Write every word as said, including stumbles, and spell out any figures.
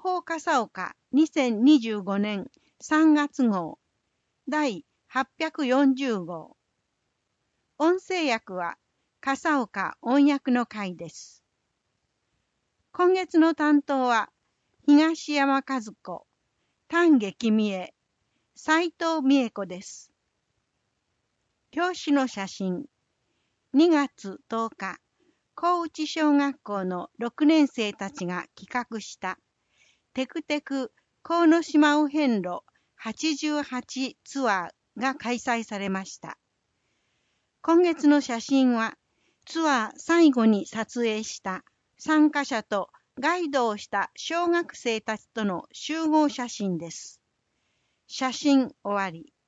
報笠岡にせんにじゅうごねんさんがつ号だいはっぴゃくよんじゅう号。音声訳は笠岡音訳の会です。今月の担当は東山和子、丹下君江、斉藤美恵子です。表紙の写真。にがつとおか、高内小学校のろくねん生たちが企画したテクテク鴻島お遍路はちじゅうはちツアーが開催されました。今月の写真はツアー最後に撮影した参加者とガイドをした小学生たちとの集合写真です。写真終わり。